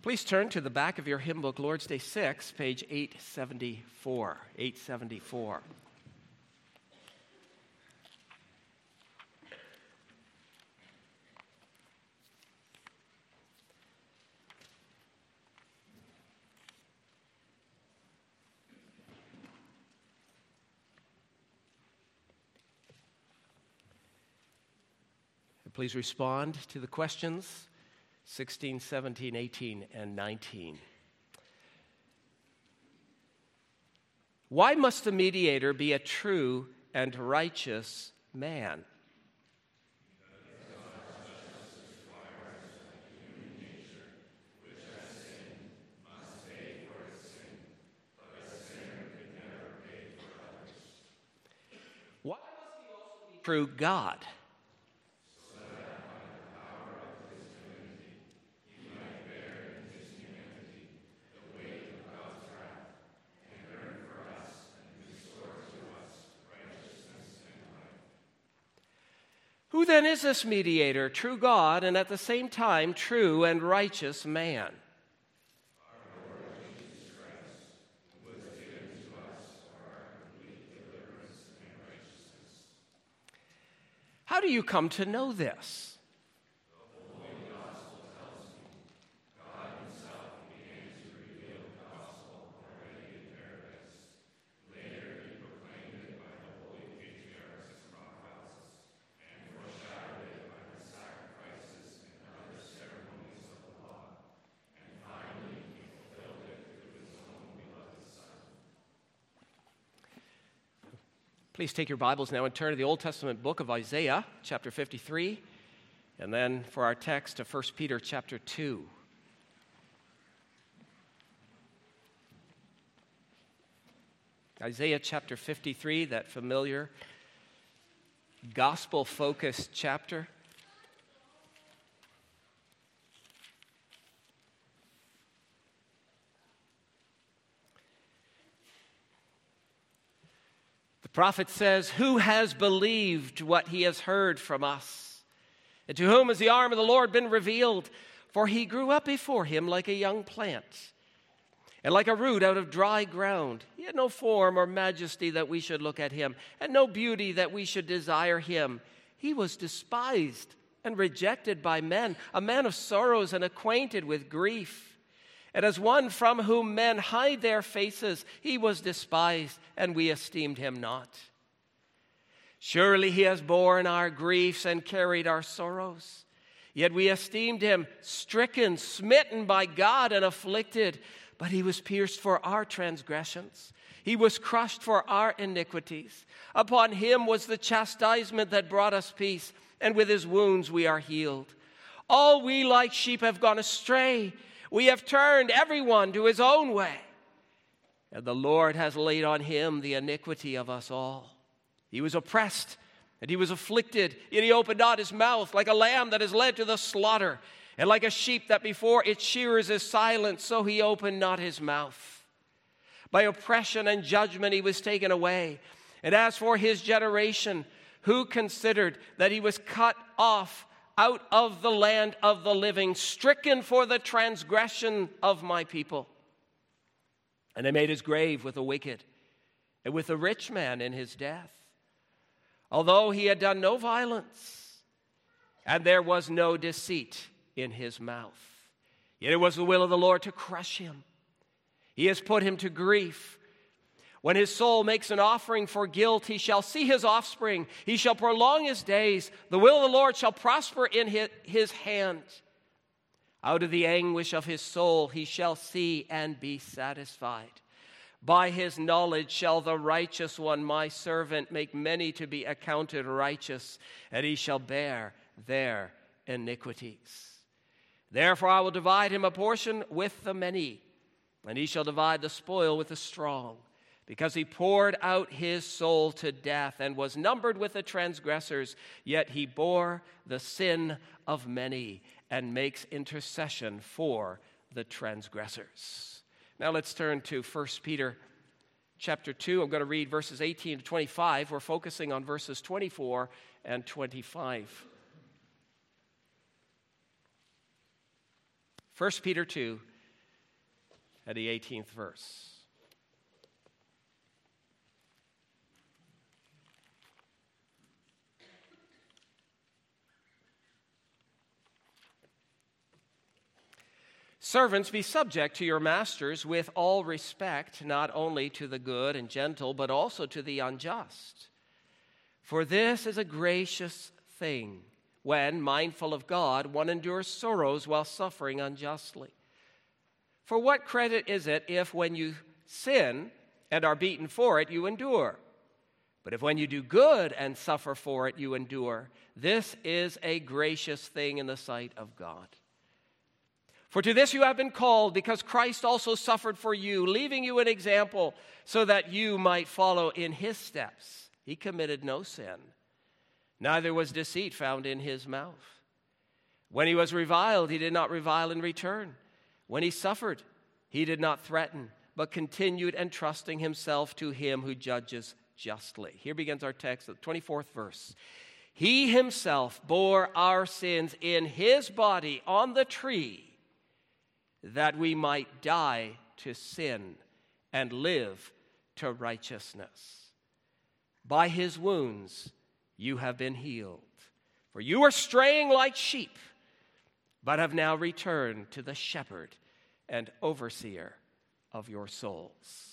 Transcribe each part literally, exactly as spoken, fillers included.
Please turn to the back of your hymn book, Lord's Day six, page eight seventy-four. eight seventy-four. Please respond to the questions sixteen, seventeen, eighteen, and nineteen. Why must the mediator be a true and righteous man? Why must he also be true God? Who then is this mediator, true God, and at the same time true and righteous man? Our Lord Jesus Christ, who was given to us for our complete deliverance and righteousness. How do you come to know this? The Holy Gospel tells me God himself began to reveal the gospel already in paradise. Later he proclaimed it by the holy patriarchs and prophets, and foreshadowed it by the sacrifices and other ceremonies of the law. And finally he fulfilled it through his own beloved Son. Please take your Bibles now and turn to the Old Testament book of Isaiah, chapter fifty-three, and then for our text to First Peter chapter two. Isaiah chapter fifty-three, that familiar gospel-focused chapter. The prophet says, "Who has believed what he has heard from us? And to whom has the arm of the Lord been revealed? For he grew up before him like a young plant, and like a root out of dry ground. He had no form or majesty that we should look at him, and no beauty that we should desire him. He was despised and rejected by men, a man of sorrows and acquainted with grief. And as one from whom men hide their faces, he was despised, and we esteemed him not. Surely he has borne our griefs and carried our sorrows. Yet we esteemed him stricken, smitten by God, and afflicted. But he was pierced for our transgressions. He was crushed for our iniquities. Upon him was the chastisement that brought us peace, and with his wounds we are healed. All we like sheep have gone astray. We have turned everyone to his own way. And the Lord has laid on him the iniquity of us all. He was oppressed, and he was afflicted, yet he opened not his mouth. Like a lamb that is led to the slaughter, and like a sheep that before its shearers is silent, so he opened not his mouth. By oppression and judgment he was taken away. And as for his generation, who considered that he was cut off out of the land of the living, stricken for the transgression of my people? And they made his grave with the wicked, and with the rich man in his death, although he had done no violence, and there was no deceit in his mouth. Yet it was the will of the Lord to crush him. He has put him to grief. When his soul makes an offering for guilt, he shall see his offspring. He shall prolong his days. The will of the Lord shall prosper in his hand. Out of the anguish of his soul he shall see and be satisfied. By his knowledge shall the righteous one, my servant, make many to be accounted righteous, and he shall bear their iniquities. Therefore I will divide him a portion with the many, and he shall divide the spoil with the strong, because he poured out his soul to death and was numbered with the transgressors, yet he bore the sin of many and makes intercession for the transgressors." Now let's turn to First Peter chapter two. I'm going to read verses eighteen to twenty-five. We're focusing on verses twenty-four and twenty-five. First Peter two, at the eighteenth verse. Servants, be subject to your masters with all respect, not only to the good and gentle, but also to the unjust. For this is a gracious thing, when, mindful of God, one endures sorrows while suffering unjustly. For what credit is it if, when you sin and are beaten for it, you endure? But if when you do good and suffer for it, you endure, this is a gracious thing in the sight of God. For to this you have been called, because Christ also suffered for you, leaving you an example so that you might follow in his steps. He committed no sin, neither was deceit found in his mouth. When he was reviled, he did not revile in return. When he suffered, he did not threaten, but continued entrusting himself to him who judges justly. Here begins our text, the twenty-fourth verse. He himself bore our sins in his body on the tree, that we might die to sin and live to righteousness. By his wounds you have been healed. For you were straying like sheep, but have now returned to the shepherd and overseer of your souls.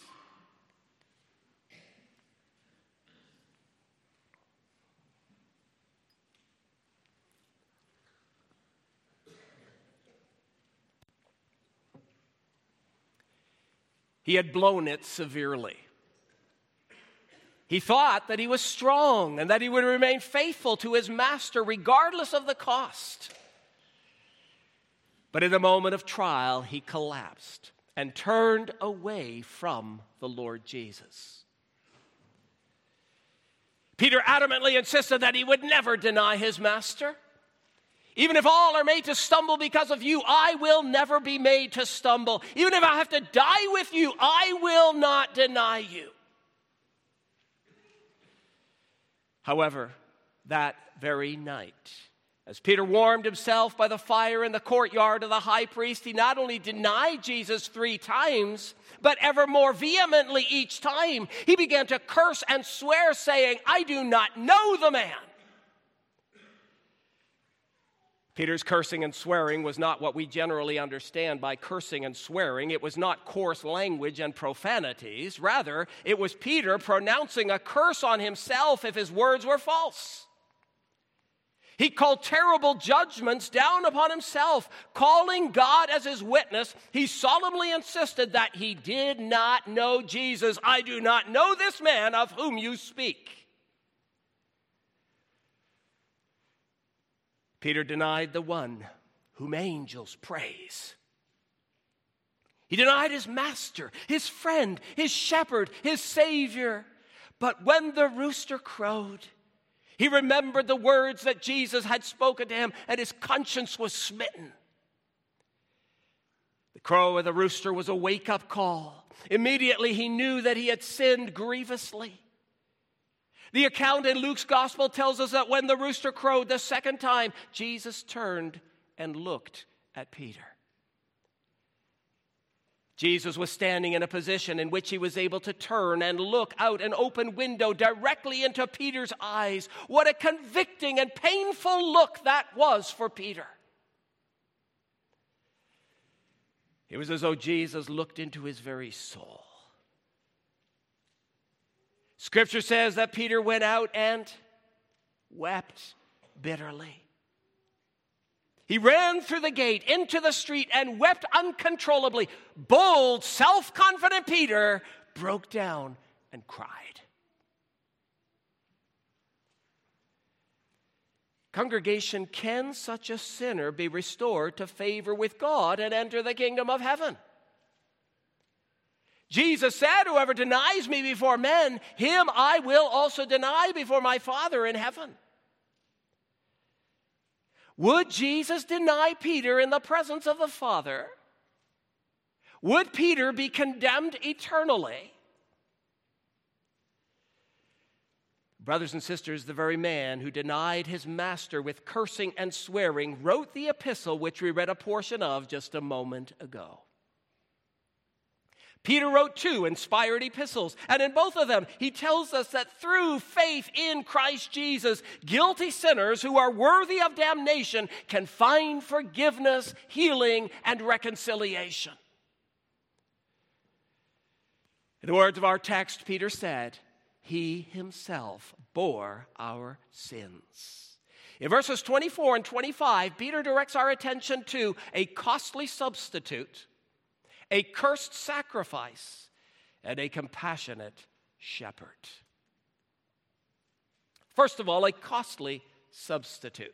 He had blown it severely. He thought that he was strong and that he would remain faithful to his master regardless of the cost. But in a moment of trial, he collapsed and turned away from the Lord Jesus. Peter adamantly insisted that he would never deny his master. Even if all are made to stumble because of you, I will never be made to stumble. Even if I have to die with you, I will not deny you. However, that very night, as Peter warmed himself by the fire in the courtyard of the high priest, he not only denied Jesus three times, but ever more vehemently each time, he began to curse and swear, saying, I do not know the man. Peter's cursing and swearing was not what we generally understand by cursing and swearing. It was not coarse language and profanities. Rather, it was Peter pronouncing a curse on himself if his words were false. He called terrible judgments down upon himself. Calling God as his witness, he solemnly insisted that he did not know Jesus. I do not know this man of whom you speak. Peter denied the one whom angels praise. He denied his master, his friend, his shepherd, his savior. But when the rooster crowed, he remembered the words that Jesus had spoken to him, and his conscience was smitten. The crow of the rooster was a wake-up call. Immediately he knew that he had sinned grievously. The account in Luke's gospel tells us that when the rooster crowed the second time, Jesus turned and looked at Peter. Jesus was standing in a position in which he was able to turn and look out an open window directly into Peter's eyes. What a convicting and painful look that was for Peter. It was as though Jesus looked into his very soul. Scripture says that Peter went out and wept bitterly. He ran through the gate into the street and wept uncontrollably. Bold, self-confident Peter broke down and cried. Congregation, can such a sinner be restored to favor with God and enter the kingdom of heaven? Jesus said, whoever denies me before men, him I will also deny before my Father in heaven. Would Jesus deny Peter in the presence of the Father? Would Peter be condemned eternally? Brothers and sisters, the very man who denied his master with cursing and swearing wrote the epistle which we read a portion of just a moment ago. Peter wrote two inspired epistles, and in both of them, he tells us that through faith in Christ Jesus, guilty sinners who are worthy of damnation can find forgiveness, healing, and reconciliation. In the words of our text, Peter said, he himself bore our sins. In verses twenty-four and twenty-five, Peter directs our attention to a costly substitute, a cursed sacrifice, and a compassionate shepherd. First of all, a costly substitute.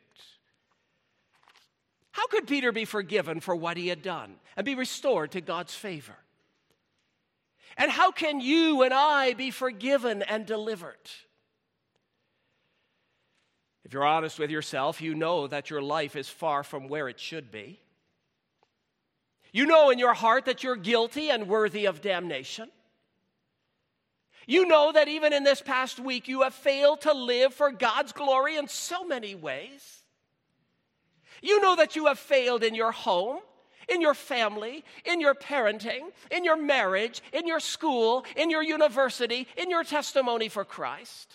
How could Peter be forgiven for what he had done and be restored to God's favor? And how can you and I be forgiven and delivered? If you're honest with yourself, you know that your life is far from where it should be. You know in your heart that you're guilty and worthy of damnation. You know that even in this past week you have failed to live for God's glory in so many ways. You know that you have failed in your home, in your family, in your parenting, in your marriage, in your school, in your university, in your testimony for Christ.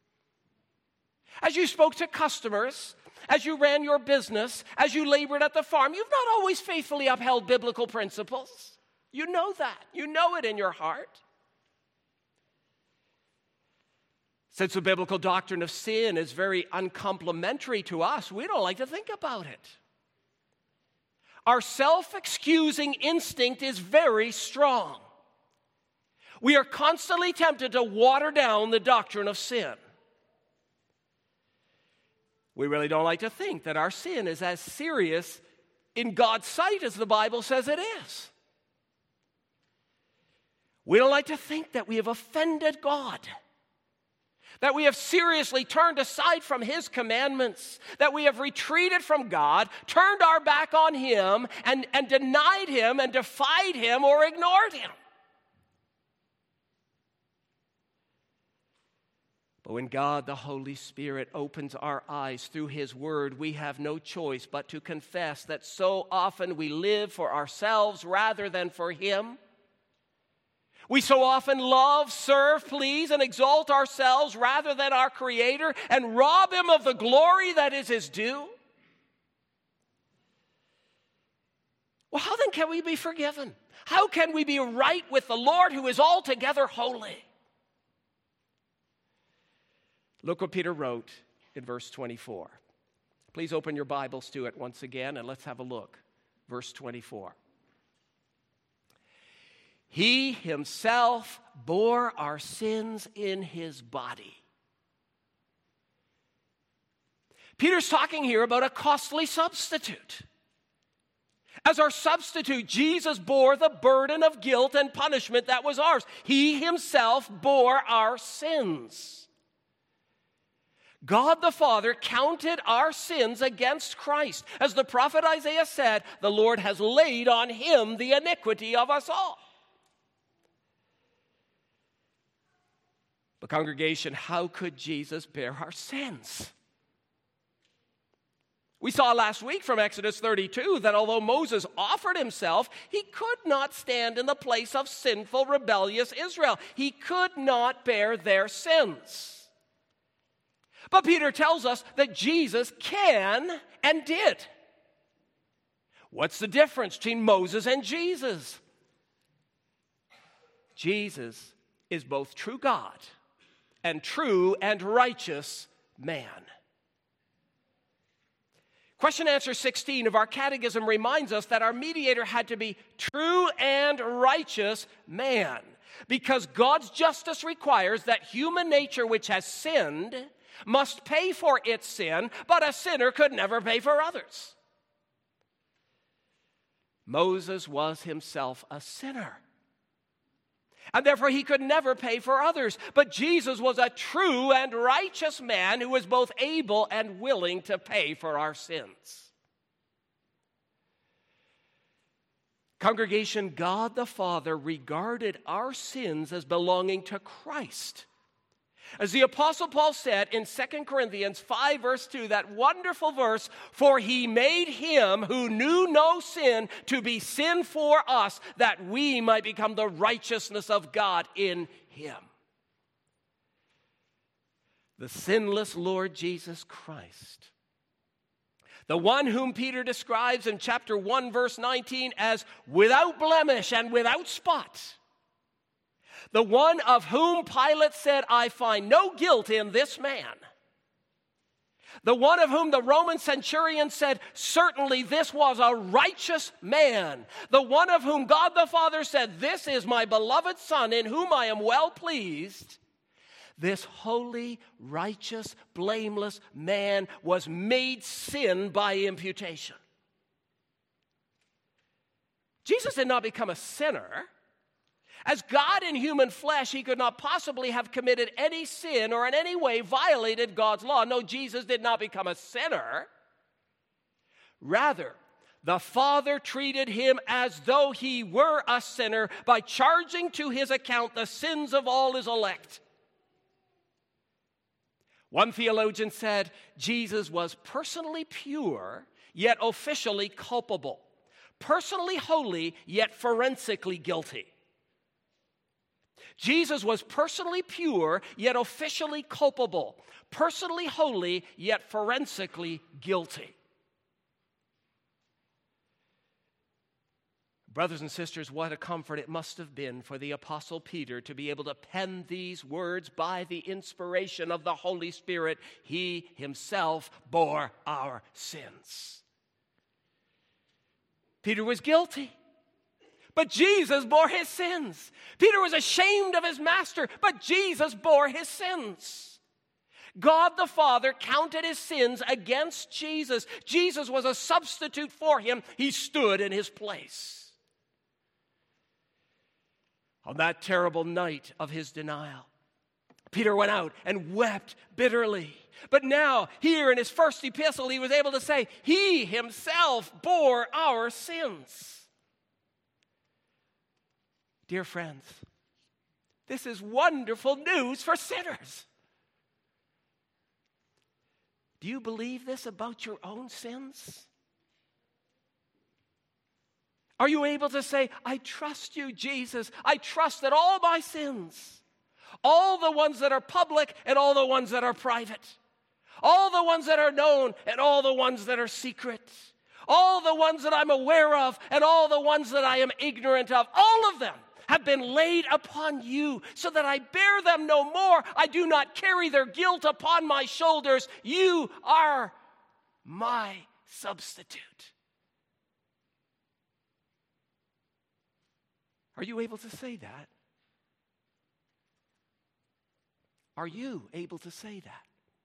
As you spoke to customers, as you ran your business, as you labored at the farm, you've not always faithfully upheld biblical principles. You know that. You know it in your heart. Since the biblical doctrine of sin is very uncomplimentary to us, we don't like to think about it. Our self-excusing instinct is very strong. We are constantly tempted to water down the doctrine of sin. We really don't like to think that our sin is as serious in God's sight as the Bible says it is. We don't like to think that we have offended God, that we have seriously turned aside from His commandments, that we have retreated from God, turned our back on Him, and, and denied Him and defied Him or ignored Him. But when God, the Holy Spirit, opens our eyes through His Word, we have no choice but to confess that so often we live for ourselves rather than for Him. We so often love, serve, please, and exalt ourselves rather than our Creator and rob Him of the glory that is His due. Well, how then can we be forgiven? How can we be right with the Lord who is altogether holy? Look what Peter wrote in verse twenty-four. Please open your Bibles to it once again and let's have a look. Verse twenty-four. He Himself bore our sins in His body. Peter's talking here about a costly substitute. As our substitute, Jesus bore the burden of guilt and punishment that was ours. He Himself bore our sins. God the Father counted our sins against Christ. As the prophet Isaiah said, the Lord has laid on Him the iniquity of us all. But congregation, how could Jesus bear our sins? We saw last week from Exodus thirty-two that although Moses offered himself, he could not stand in the place of sinful, rebellious Israel. He could not bear their sins. But Peter tells us that Jesus can and did. What's the difference between Moses and Jesus? Jesus is both true God and true and righteous man. Question answer sixteen of our catechism reminds us that our mediator had to be true and righteous man, because God's justice requires that human nature which has sinned must pay for its sin, but a sinner could never pay for others. Moses was himself a sinner, and therefore he could never pay for others. But Jesus was a true and righteous man who was both able and willing to pay for our sins. Congregation, God the Father regarded our sins as belonging to Christ. As the Apostle Paul said in Second Corinthians five, verse two, that wonderful verse, for he made him who knew no sin to be sin for us, that we might become the righteousness of God in him. The sinless Lord Jesus Christ, the one whom Peter describes in chapter one, verse nineteen as without blemish and without spot. The one of whom Pilate said, I find no guilt in this man. The one of whom the Roman centurion said, certainly this was a righteous man. The one of whom God the Father said, this is my beloved Son in whom I am well pleased. This holy, righteous, blameless man was made sin by imputation. Jesus did not become a sinner. As God in human flesh, he could not possibly have committed any sin or in any way violated God's law. No, Jesus did not become a sinner. Rather, the Father treated him as though he were a sinner by charging to his account the sins of all his elect. One theologian said, Jesus was personally pure, yet officially culpable. Personally holy, yet forensically guilty. Jesus was personally pure, yet officially culpable. Personally holy, yet forensically guilty. Brothers and sisters, what a comfort it must have been for the Apostle Peter to be able to pen these words by the inspiration of the Holy Spirit. He himself bore our sins. Peter was guilty, but Jesus bore his sins. Peter was ashamed of his master, but Jesus bore his sins. God the Father counted his sins against Jesus. Jesus was a substitute for him. He stood in his place. On that terrible night of his denial, Peter went out and wept bitterly. But now, here in his first epistle, he was able to say, he himself bore our sins. Dear friends, this is wonderful news for sinners. Do you believe this about your own sins? Are you able to say, I trust you, Jesus. I trust that all my sins, all the ones that are public and all the ones that are private, all the ones that are known and all the ones that are secret, all the ones that I'm aware of and all the ones that I am ignorant of, all of them have been laid upon you so that I bear them no more. I do not carry their guilt upon my shoulders. You are my substitute. Are you able to say that? Are you able to say that?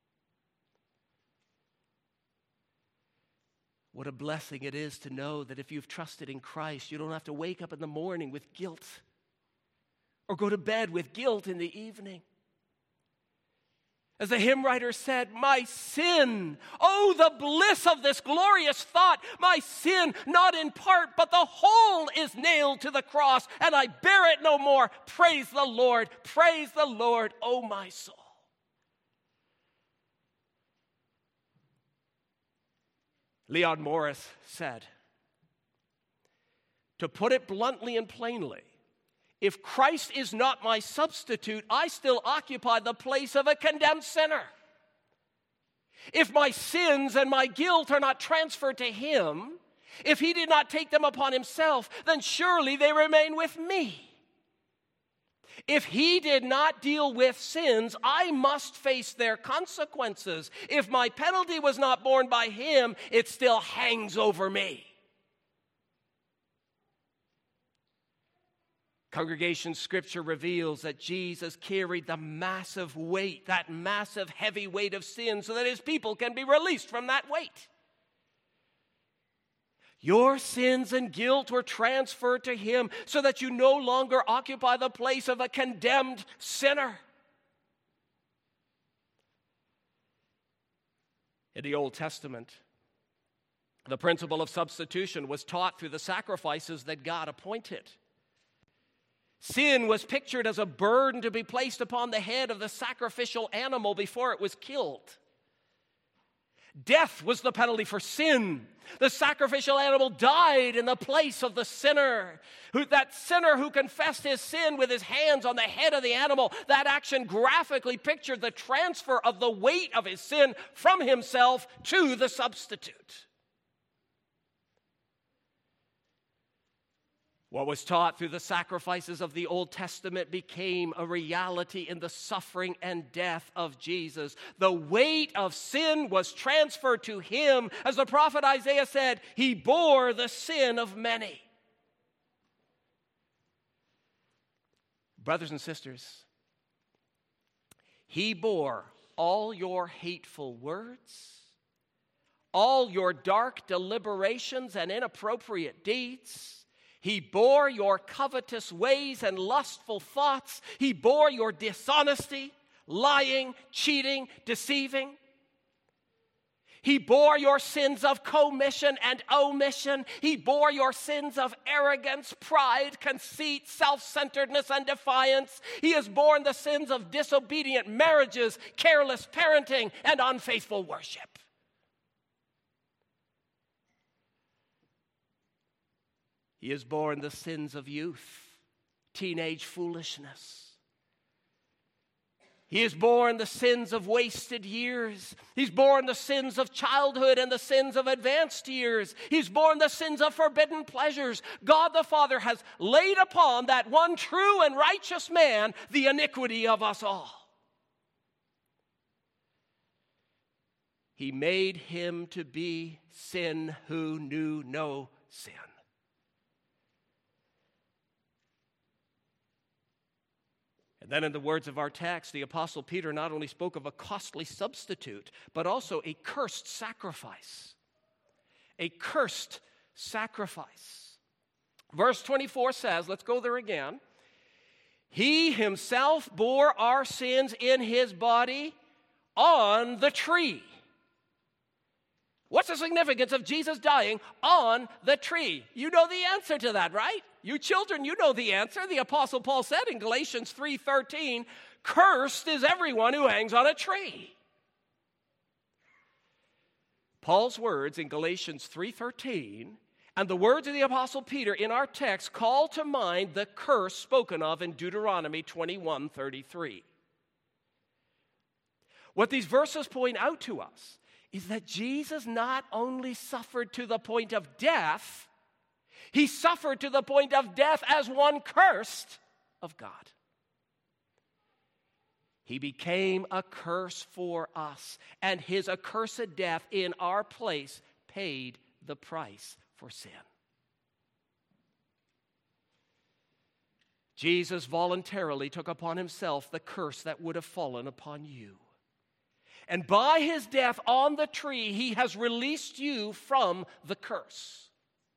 What a blessing it is to know that if you've trusted in Christ, you don't have to wake up in the morning with guilt or go to bed with guilt in the evening. As the hymn writer said, my sin, oh, the bliss of this glorious thought, my sin, not in part, but the whole is nailed to the cross, and I bear it no more. Praise the Lord, praise the Lord, oh, my soul. Leon Morris said, to put it bluntly and plainly, if Christ is not my substitute, I still occupy the place of a condemned sinner. If my sins and my guilt are not transferred to him, if he did not take them upon himself, then surely they remain with me. If he did not deal with sins, I must face their consequences. If my penalty was not borne by him, it still hangs over me. Congregation scripture reveals that Jesus carried the massive weight, that massive heavy weight of sin, so that his people can be released from that weight. Your sins and guilt were transferred to him so that you no longer occupy the place of a condemned sinner. In the Old Testament, the principle of substitution was taught through the sacrifices that God appointed. Sin was pictured as a burden to be placed upon the head of the sacrificial animal before it was killed. Death was the penalty for sin. The sacrificial animal died in the place of the sinner. Who, that sinner who confessed his sin with his hands on the head of the animal, that action graphically pictured the transfer of the weight of his sin from himself to the substitute. What was taught through the sacrifices of the Old Testament became a reality in the suffering and death of Jesus. The weight of sin was transferred to him. As the prophet Isaiah said, he bore the sin of many. Brothers and sisters, he bore all your hateful words, all your dark deliberations and inappropriate deeds. He bore your covetous ways and lustful thoughts. He bore your dishonesty, lying, cheating, deceiving. He bore your sins of commission and omission. He bore your sins of arrogance, pride, conceit, self-centeredness, and defiance. He has borne the sins of disobedient marriages, careless parenting, and unfaithful worship. He has borne the sins of youth, teenage foolishness. He has borne the sins of wasted years. He's borne the sins of childhood and the sins of advanced years. He's borne the sins of forbidden pleasures. God the Father has laid upon that one true and righteous man the iniquity of us all. He made him to be sin who knew no sin. And then in the words of our text, the Apostle Peter not only spoke of a costly substitute, but also a cursed sacrifice. A cursed sacrifice. Verse twenty-four says, let's go there again. He himself bore our sins in his body on the tree. What's the significance of Jesus dying on the tree? You know the answer to that, right? You children, you know the answer. The Apostle Paul said in Galatians three thirteen, cursed is everyone who hangs on a tree. Paul's words in Galatians three thirteen and the words of the Apostle Peter in our text call to mind the curse spoken of in Deuteronomy twenty-one thirty-three. What these verses point out to us is that Jesus not only suffered to the point of death, he suffered to the point of death as one cursed of God. He became a curse for us, and his accursed death in our place paid the price for sin. Jesus voluntarily took upon himself the curse that would have fallen upon you. And by his death on the tree, he has released you from the curse.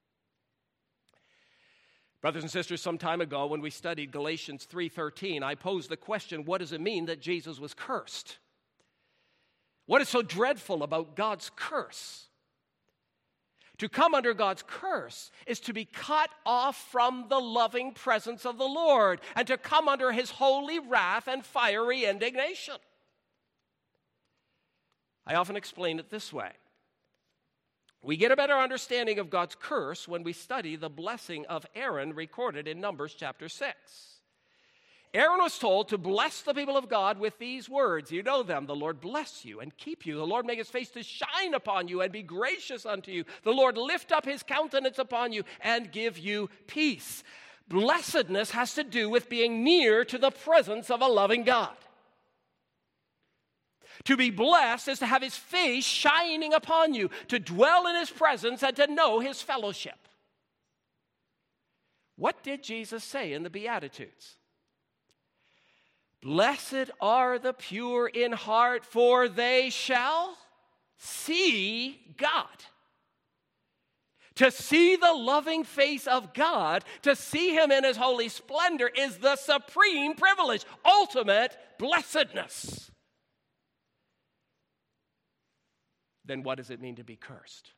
Brothers and sisters, some time ago when we studied Galatians three thirteen, I posed the question, what does it mean that Jesus was cursed? What is so dreadful about God's curse? To come under God's curse is to be cut off from the loving presence of the Lord and to come under his holy wrath and fiery indignation. I often explain it this way. We get a better understanding of God's curse when we study the blessing of Aaron recorded in Numbers chapter six. Aaron was told to bless the people of God with these words. You know them. The Lord bless you and keep you. The Lord make his face to shine upon you and be gracious unto you. The Lord lift up his countenance upon you and give you peace. Blessedness has to do with being near to the presence of a loving God. To be blessed is to have his face shining upon you, to dwell in his presence and to know his fellowship. What did Jesus say in the Beatitudes? Blessed are the pure in heart, for they shall see God. To see the loving face of God, to see him in his holy splendor, is the supreme privilege, ultimate blessedness. Then what does it mean to be cursed?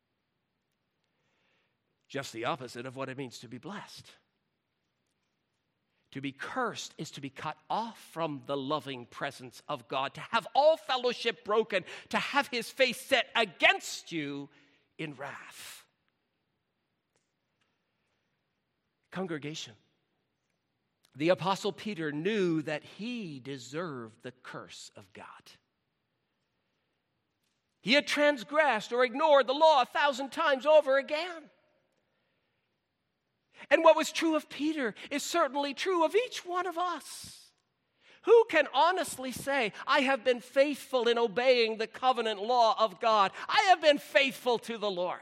Just the opposite of what it means to be blessed. To be cursed is to be cut off from the loving presence of God, to have all fellowship broken, to have his face set against you in wrath. Congregation, the Apostle Peter knew that he deserved the curse of God. He had transgressed or ignored the law a thousand times over again. And what was true of Peter is certainly true of each one of us. Who can honestly say, I have been faithful in obeying the covenant law of God? I have been faithful to the Lord.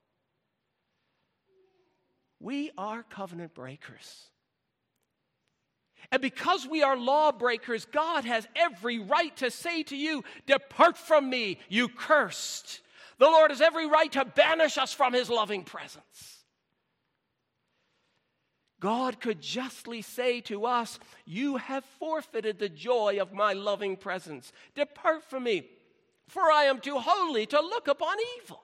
We are covenant breakers. And because we are lawbreakers, God has every right to say to you, depart from me, you cursed. The Lord has every right to banish us from his loving presence. God could justly say to us, you have forfeited the joy of my loving presence. Depart from me, for I am too holy to look upon evil.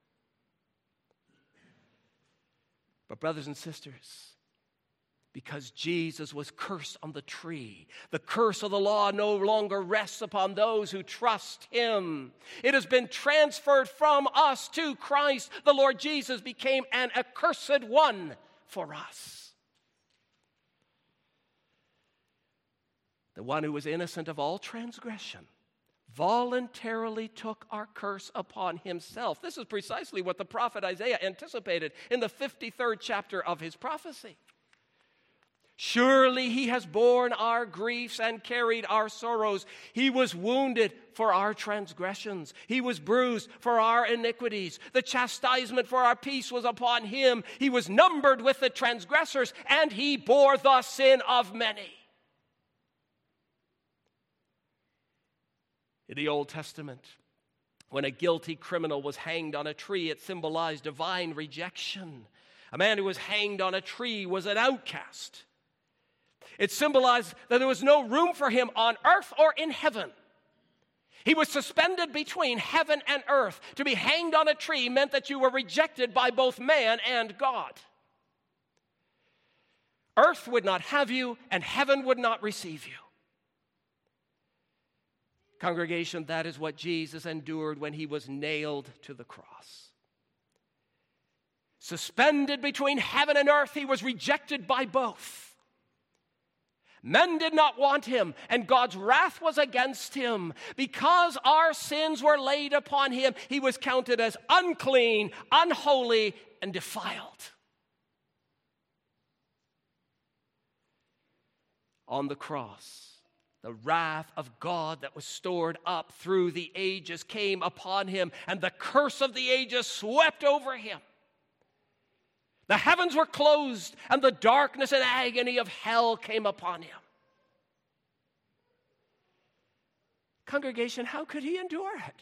But brothers and sisters, because Jesus was cursed on the tree, the curse of the law no longer rests upon those who trust him. It has been transferred from us to Christ. The Lord Jesus became an accursed one for us. The one who was innocent of all transgression voluntarily took our curse upon himself. This is precisely what the prophet Isaiah anticipated in the fifty-third chapter of his prophecy. Surely he has borne our griefs and carried our sorrows. He was wounded for our transgressions. He was bruised for our iniquities. The chastisement for our peace was upon him. He was numbered with the transgressors, and he bore the sin of many. In the Old Testament, when a guilty criminal was hanged on a tree, it symbolized divine rejection. A man who was hanged on a tree was an outcast. It symbolized that there was no room for him on earth or in heaven. He was suspended between heaven and earth. To be hanged on a tree meant that you were rejected by both man and God. Earth would not have you, and heaven would not receive you. Congregation, that is what Jesus endured when he was nailed to the cross. Suspended between heaven and earth, he was rejected by both. Men did not want him, and God's wrath was against him. Because our sins were laid upon him, he was counted as unclean, unholy, and defiled. On the cross, the wrath of God that was stored up through the ages came upon him, and the curse of the ages swept over him. The heavens were closed, and the darkness and agony of hell came upon him. Congregation, how could he endure it?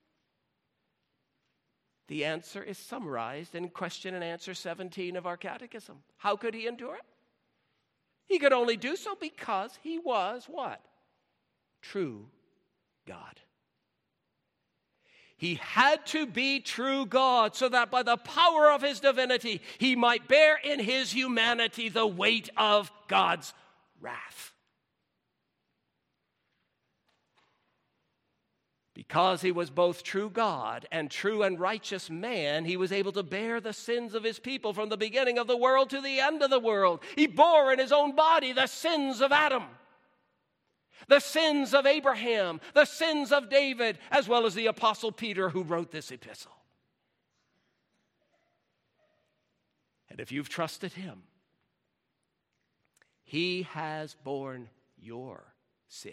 The answer is summarized in question and answer seventeen of our catechism. How could he endure it? He could only do so because he was what? True God. He had to be true God so that by the power of his divinity, he might bear in his humanity the weight of God's wrath. Because he was both true God and true and righteous man, he was able to bear the sins of his people from the beginning of the world to the end of the world. He bore in his own body the sins of Adam, the sins of Abraham, the sins of David, as well as the Apostle Peter who wrote this epistle. And if you've trusted him, he has borne your sins.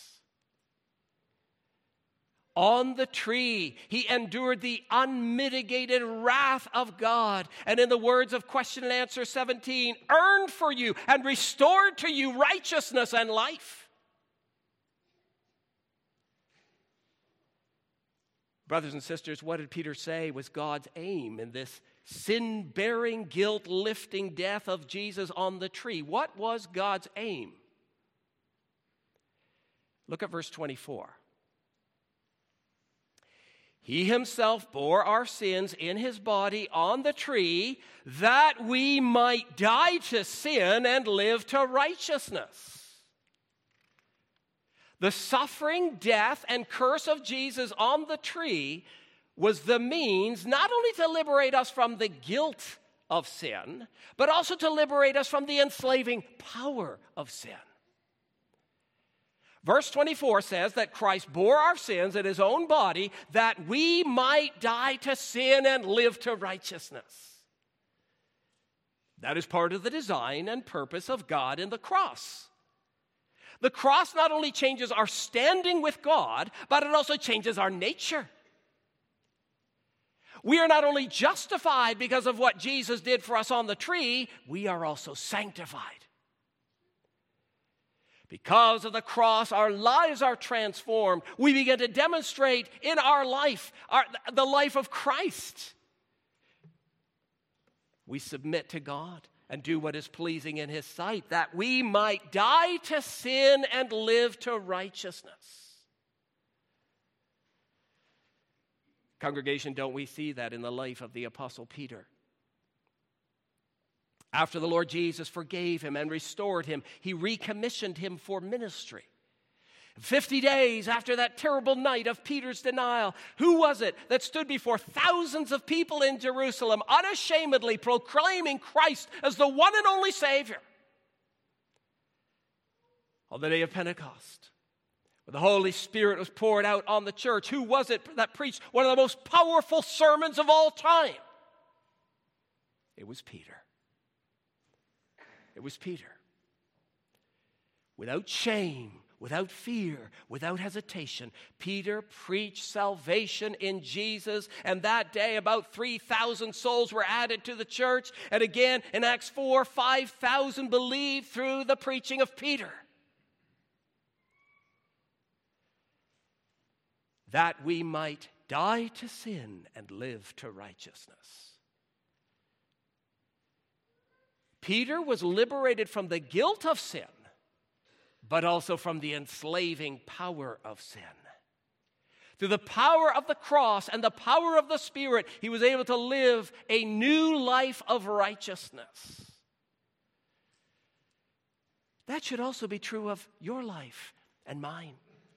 On the tree, he endured the unmitigated wrath of God. And in the words of question and answer seventeen, earned for you and restored to you righteousness and life. Brothers and sisters, what did Peter say was God's aim in this sin-bearing, guilt-lifting death of Jesus on the tree? What was God's aim? Look at verse twenty-four. He himself bore our sins in his body on the tree, that we might die to sin and live to righteousness. The suffering, death, and curse of Jesus on the tree was the means not only to liberate us from the guilt of sin, but also to liberate us from the enslaving power of sin. Verse twenty-four says that Christ bore our sins in his own body that we might die to sin and live to righteousness. That is part of the design and purpose of God in the cross. The cross not only changes our standing with God, but it also changes our nature. We are not only justified because of what Jesus did for us on the tree, we are also sanctified. Because of the cross, our lives are transformed. We begin to demonstrate in our life our, the life of Christ. We submit to God and do what is pleasing in his sight, that we might die to sin and live to righteousness. Congregation, don't we see that in the life of the Apostle Peter? After the Lord Jesus forgave him and restored him, he recommissioned him for ministry. Fifty days after that terrible night of Peter's denial, who was it that stood before thousands of people in Jerusalem, unashamedly proclaiming Christ as the one and only Savior? On the day of Pentecost, when the Holy Spirit was poured out on the church, who was it that preached one of the most powerful sermons of all time? It was Peter. It was Peter. Without shame, without fear, without hesitation, Peter preached salvation in Jesus, and that day about three thousand souls were added to the church, and again in Acts four, five thousand believed through the preaching of Peter. That we might die to sin and live to righteousness. Peter was liberated from the guilt of sin, but also from the enslaving power of sin. Through the power of the cross and the power of the Spirit, he was able to live a new life of righteousness. That should also be true of your life and mine.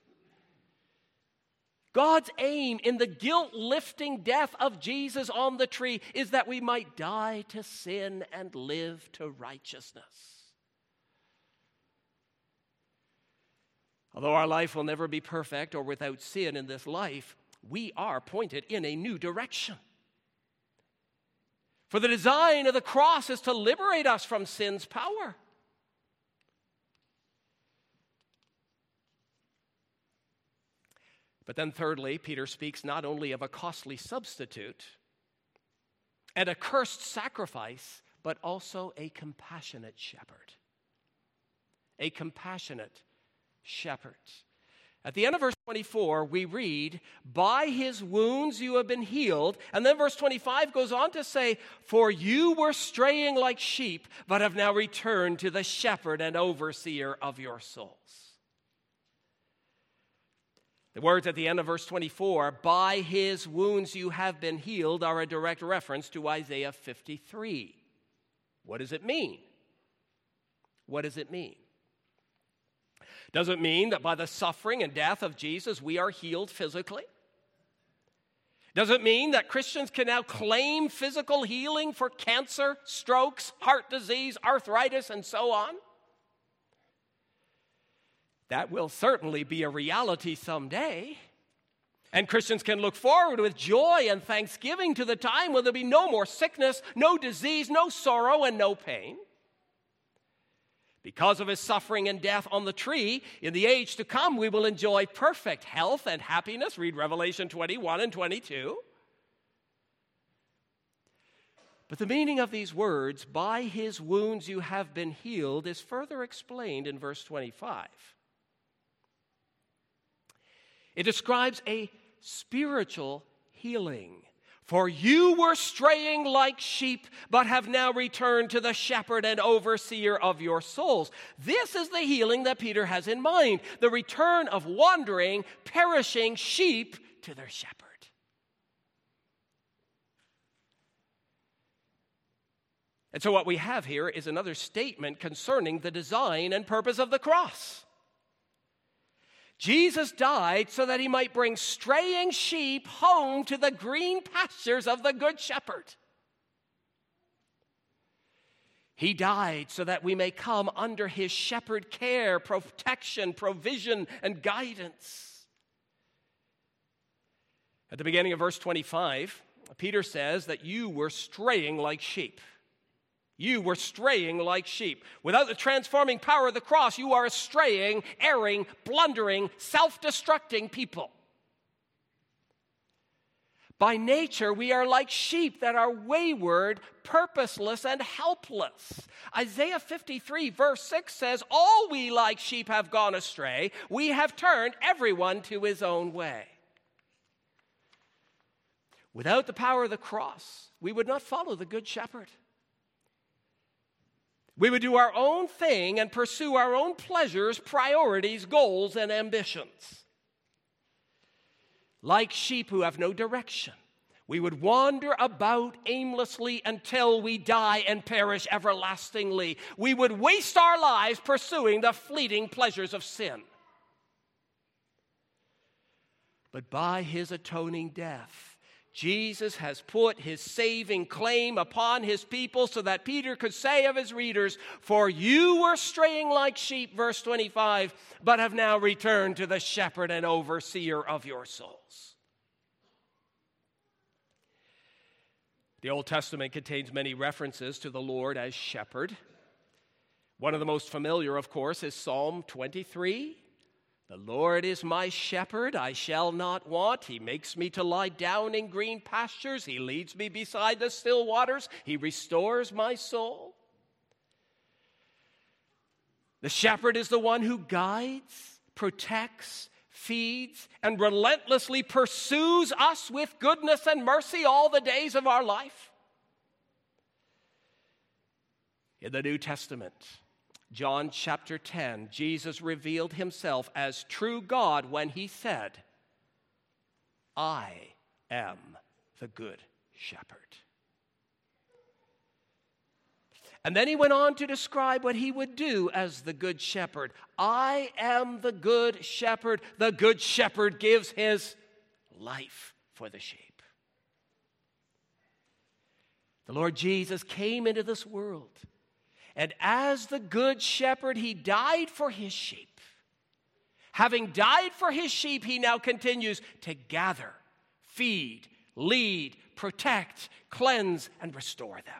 God's aim in the guilt-lifting death of Jesus on the tree is that we might die to sin and live to righteousness. Although our life will never be perfect or without sin in this life, we are pointed in a new direction. For the design of the cross is to liberate us from sin's power. But then thirdly, Peter speaks not only of a costly substitute and a cursed sacrifice, but also a compassionate shepherd. A compassionate shepherd. At the end of verse twenty-four, we read, "By his wounds you have been healed." And then verse twenty-five goes on to say, "For you were straying like sheep, but have now returned to the shepherd and overseer of your souls." The words at the end of verse twenty-four, "By his wounds you have been healed," are a direct reference to Isaiah fifty-three. What does it mean? What does it mean? Does it mean that by the suffering and death of Jesus we are healed physically? Does it mean that Christians can now claim physical healing for cancer, strokes, heart disease, arthritis, and so on? That will certainly be a reality someday. And Christians can look forward with joy and thanksgiving to the time when there'll be no more sickness, no disease, no sorrow, and no pain. Because of his suffering and death on the tree, in the age to come, we will enjoy perfect health and happiness. Read Revelation twenty-one and twenty-two. But the meaning of these words, "By his wounds you have been healed," is further explained in verse twenty-five. It describes a spiritual healing. "For you were straying like sheep, but have now returned to the shepherd and overseer of your souls." This is the healing that Peter has in mind, the return of wandering, perishing sheep to their shepherd. And so what we have here is another statement concerning the design and purpose of the cross. Jesus died so that he might bring straying sheep home to the green pastures of the Good Shepherd. He died so that we may come under his shepherd care, protection, provision, and guidance. At the beginning of verse twenty-five, Peter says that you were straying like sheep. You were straying like sheep. Without the transforming power of the cross, you are a straying, erring, blundering, self-destructing people. By nature, we are like sheep that are wayward, purposeless, and helpless. Isaiah fifty-three, verse six says, all we like sheep have gone astray. We have turned everyone to his own way. Without the power of the cross, we would not follow the Good Shepherd. We would do our own thing and pursue our own pleasures, priorities, goals, and ambitions. Like sheep who have no direction, we would wander about aimlessly until we die and perish everlastingly. We would waste our lives pursuing the fleeting pleasures of sin. But by his atoning death, Jesus has put his saving claim upon his people so that Peter could say of his readers, for you were straying like sheep, verse twenty-five, but have now returned to the shepherd and overseer of your souls. The Old Testament contains many references to the Lord as shepherd. One of the most familiar, of course, is Psalm twenty-three. The Lord is my shepherd, I shall not want. He makes me to lie down in green pastures. He leads me beside the still waters. He restores my soul. The shepherd is the one who guides, protects, feeds, and relentlessly pursues us with goodness and mercy all the days of our life. In the New Testament, John chapter ten, Jesus revealed himself as true God when he said, I am the good shepherd. And then he went on to describe what he would do as the good shepherd. I am the good shepherd. The good shepherd gives his life for the sheep. The Lord Jesus came into this world, and as the good shepherd, he died for his sheep. Having died for his sheep, he now continues to gather, feed, lead, protect, cleanse, and restore them.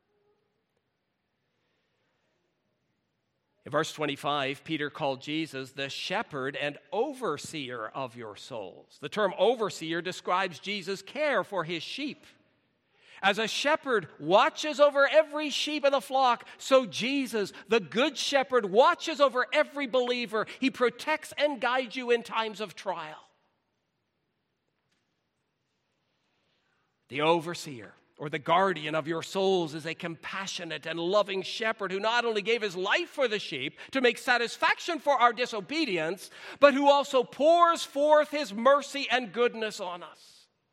In verse twenty-five, Peter called Jesus the shepherd and overseer of your souls. The term overseer describes Jesus' care for his sheep. As a shepherd watches over every sheep of the flock, so Jesus, the good shepherd, watches over every believer. He protects and guides you in times of trial. The overseer, or the guardian of your souls, is a compassionate and loving shepherd who not only gave his life for the sheep to make satisfaction for our disobedience, but who also pours forth his mercy and goodness on us.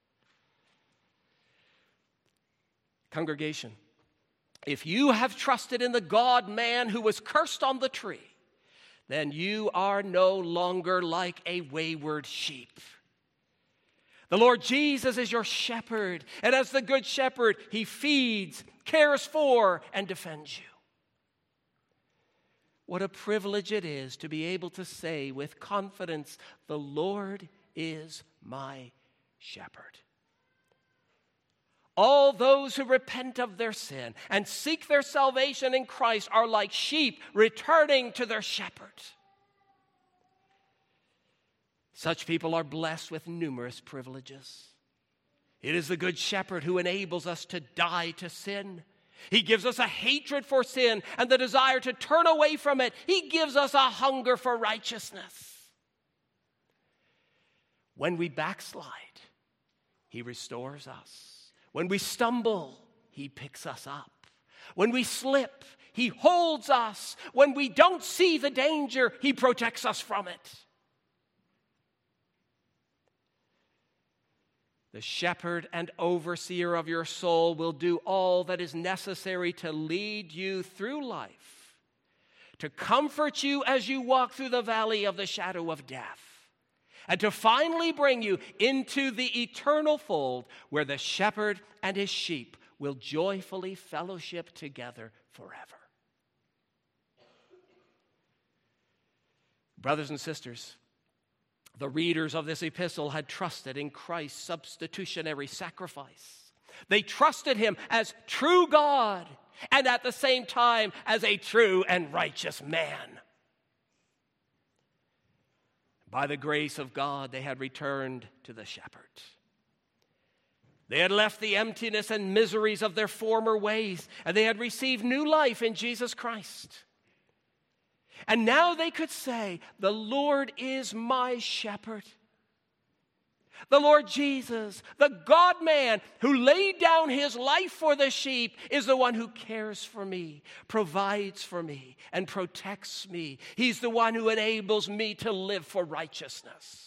Congregation, if you have trusted in the God-man who was cursed on the tree, then you are no longer like a wayward sheep. The Lord Jesus is your shepherd, and as the good shepherd, he feeds, cares for, and defends you. What a privilege it is to be able to say with confidence, the Lord is my shepherd. All those who repent of their sin and seek their salvation in Christ are like sheep returning to their shepherd. Such people are blessed with numerous privileges. It is the good shepherd who enables us to die to sin. He gives us a hatred for sin and the desire to turn away from it. He gives us a hunger for righteousness. When we backslide, he restores us. When we stumble, he picks us up. When we slip, he holds us. When we don't see the danger, he protects us from it. The shepherd and overseer of your soul will do all that is necessary to lead you through life, to comfort you as you walk through the valley of the shadow of death, and to finally bring you into the eternal fold where the shepherd and his sheep will joyfully fellowship together forever. Brothers and sisters, the readers of this epistle had trusted in Christ's substitutionary sacrifice. They trusted him as true God and at the same time as a true and righteous man. By the grace of God, they had returned to the shepherd. They had left the emptiness and miseries of their former ways, and they had received new life in Jesus Christ. And now they could say, "The Lord is my shepherd." The Lord Jesus, the God-man who laid down his life for the sheep, is the one who cares for me, provides for me, and protects me. He's the one who enables me to live for righteousness.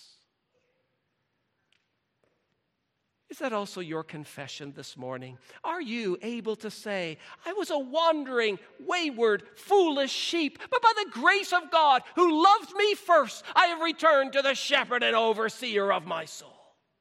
Is that also your confession this morning? Are you able to say, "I was a wandering, wayward, foolish sheep, but by the grace of God who loved me first, I have returned to the shepherd and overseer of my soul"?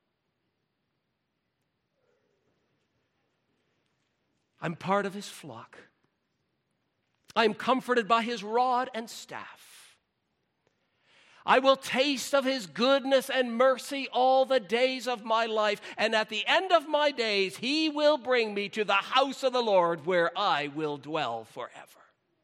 I'm part of his flock. I am comforted by his rod and staff. I will taste of his goodness and mercy all the days of my life, and at the end of my days, he will bring me to the house of the Lord, where I will dwell forever.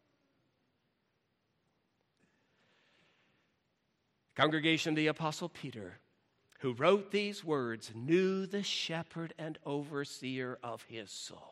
Congregation, the Apostle Peter, who wrote these words, knew the shepherd and overseer of his soul.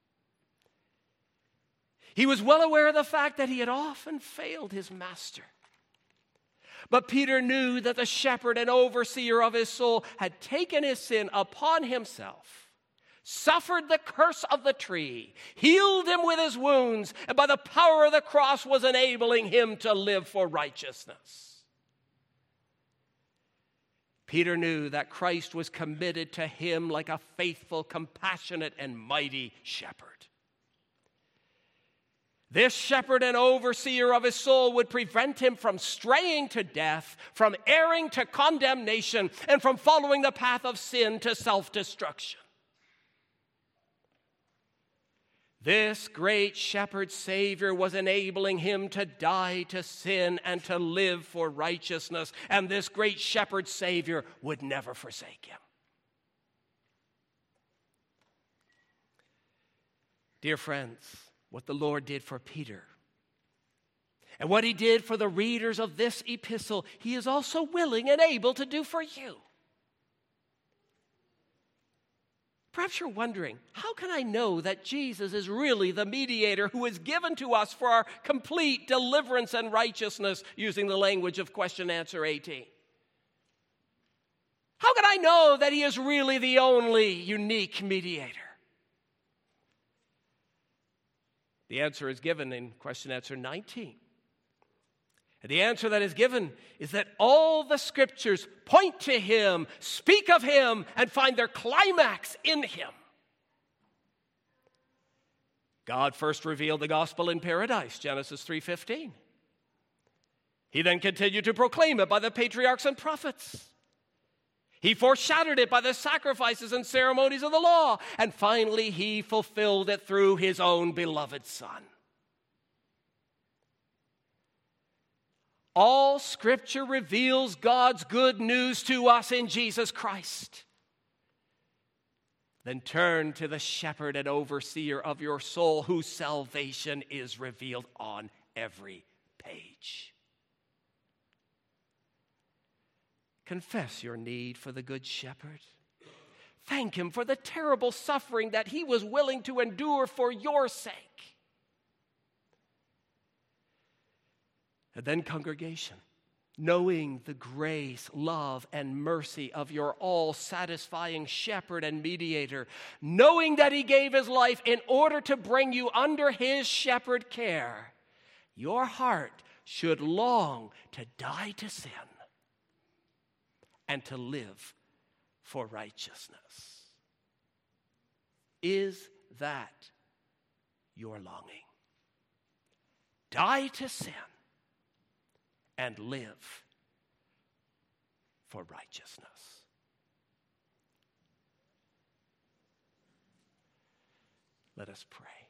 He was well aware of the fact that he had often failed his master. But Peter knew that the shepherd and overseer of his soul had taken his sin upon himself, suffered the curse of the tree, healed him with his wounds, and by the power of the cross was enabling him to live for righteousness. Peter knew that Christ was committed to him like a faithful, compassionate, and mighty shepherd. This shepherd and overseer of his soul would prevent him from straying to death, from erring to condemnation, and from following the path of sin to self-destruction. This great shepherd Savior was enabling him to die to sin and to live for righteousness, and this great shepherd Savior would never forsake him. Dear friends, what the Lord did for Peter and what he did for the readers of this epistle, he is also willing and able to do for you. Perhaps you're wondering, how can I know that Jesus is really the mediator who is given to us for our complete deliverance and righteousness, using the language of question answer eighteen? How can I know that he is really the only unique mediator? The answer is given in question answer nineteen. And the answer that is given is that all the scriptures point to him, speak of him, and find their climax in him. God first revealed the gospel in paradise, Genesis three fifteen. He then continued to proclaim it by the patriarchs and prophets. He foreshadowed it by the sacrifices and ceremonies of the law. And finally, he fulfilled it through his own beloved Son. All Scripture reveals God's good news to us in Jesus Christ. Then turn to the shepherd and overseer of your soul, whose salvation is revealed on every page. Confess your need for the Good Shepherd. Thank him for the terrible suffering that he was willing to endure for your sake. And then, congregation, knowing the grace, love, and mercy of your all-satisfying shepherd and mediator, knowing that he gave his life in order to bring you under his shepherd care, your heart should long to die to sin and to live for righteousness. Is that your longing? Die to sin and live for righteousness. Let us pray.